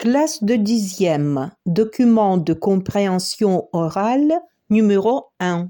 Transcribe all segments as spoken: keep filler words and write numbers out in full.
Classe de dixième, document de compréhension orale numéro un.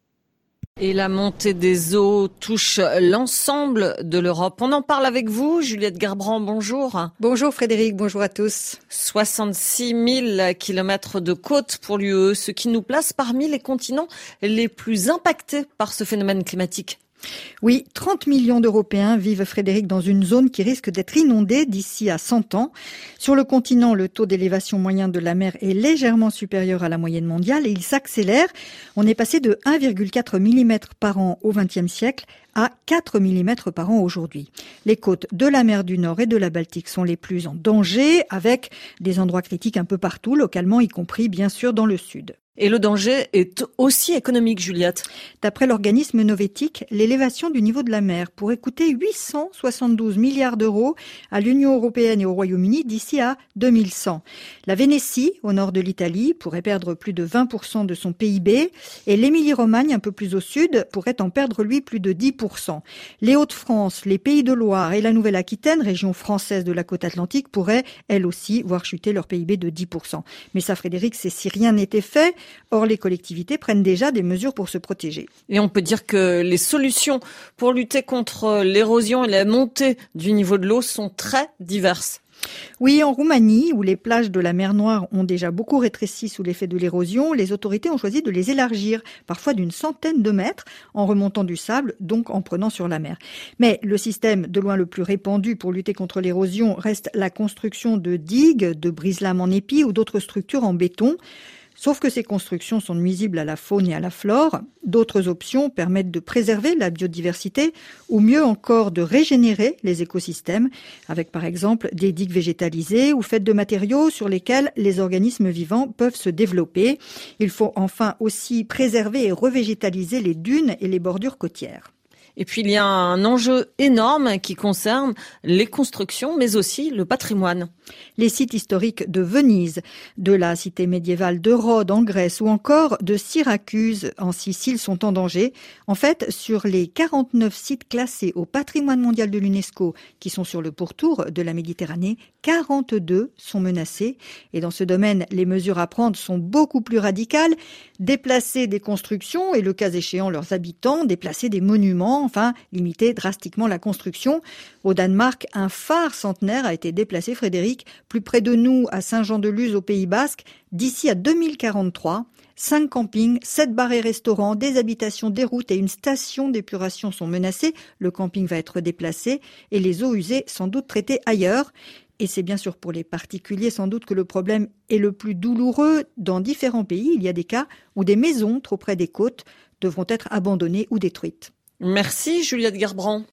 Et la montée des eaux touche l'ensemble de l'Europe. On en parle avec vous, Juliette Garbrand, bonjour. Bonjour Frédéric, bonjour à tous. soixante-six mille kilomètres de côte pour l'U E, ce qui nous place parmi les continents les plus impactés par ce phénomène climatique. Oui, trente millions d'Européens vivent, Frédéric, dans une zone qui risque d'être inondée d'ici à cent ans. Sur le continent, le taux d'élévation moyen de la mer est légèrement supérieur à la moyenne mondiale et il s'accélère. On est passé de un virgule quatre millimètres par an au vingtième siècle à quatre millimètres par an aujourd'hui. Les côtes de la mer du Nord et de la Baltique sont les plus en danger, avec des endroits critiques un peu partout, localement, y compris bien sûr dans le sud. Et le danger est aussi économique, Juliette. D'après l'organisme Novetic, l'élévation du niveau de la mer pourrait coûter huit cent soixante-douze milliards d'euros à l'Union européenne et au Royaume-Uni d'ici à deux mille cent. La Vénétie, au nord de l'Italie, pourrait perdre plus de vingt pour cent de son P I B et l'Émilie-Romagne, un peu plus au sud, pourrait en perdre, lui, plus de dix pour cent. Les Hauts-de-France, les Pays de Loire et la Nouvelle-Aquitaine, région française de la côte atlantique, pourraient, elles aussi, voir chuter leur P I B de dix pour cent. Mais ça, Frédéric, c'est si rien n'était fait. Or, les collectivités prennent déjà des mesures pour se protéger. Et on peut dire que les solutions pour lutter contre l'érosion et la montée du niveau de l'eau sont très diverses. Oui, en Roumanie, où les plages de la mer Noire ont déjà beaucoup rétréci sous l'effet de l'érosion, les autorités ont choisi de les élargir, parfois d'une centaine de mètres, en remontant du sable, donc en prenant sur la mer. Mais le système de loin le plus répandu pour lutter contre l'érosion reste la construction de digues, de brise-lames en épi ou d'autres structures en béton. Sauf que ces constructions sont nuisibles à la faune et à la flore. D'autres options permettent de préserver la biodiversité ou mieux encore de régénérer les écosystèmes avec par exemple des digues végétalisées ou faites de matériaux sur lesquels les organismes vivants peuvent se développer. Il faut enfin aussi préserver et revégétaliser les dunes et les bordures côtières. Et puis il y a un enjeu énorme qui concerne les constructions, mais aussi le patrimoine. Les sites historiques de Venise, de la cité médiévale de Rhodes en Grèce ou encore de Syracuse en Sicile sont en danger. En fait, sur les quarante-neuf sites classés au patrimoine mondial de l'UNESCO qui sont sur le pourtour de la Méditerranée, quarante-deux sont menacés. Et dans ce domaine, les mesures à prendre sont beaucoup plus radicales. Déplacer des constructions et le cas échéant leurs habitants, déplacer des monuments, enfin limiter drastiquement la construction. Au Danemark, un phare centenaire a été déplacé, Frédéric, plus près de nous, à Saint-Jean-de-Luz, au Pays Basque, d'ici à deux mille quarante-trois. Cinq campings, sept bars et restaurants, des habitations, des routes et une station d'épuration sont menacés. Le camping va être déplacé et les eaux usées sans doute traitées ailleurs. Et c'est bien sûr pour les particuliers sans doute que le problème est le plus douloureux. Dans différents pays, il y a des cas où des maisons trop près des côtes devront être abandonnées ou détruites. Merci Juliette Garbrand.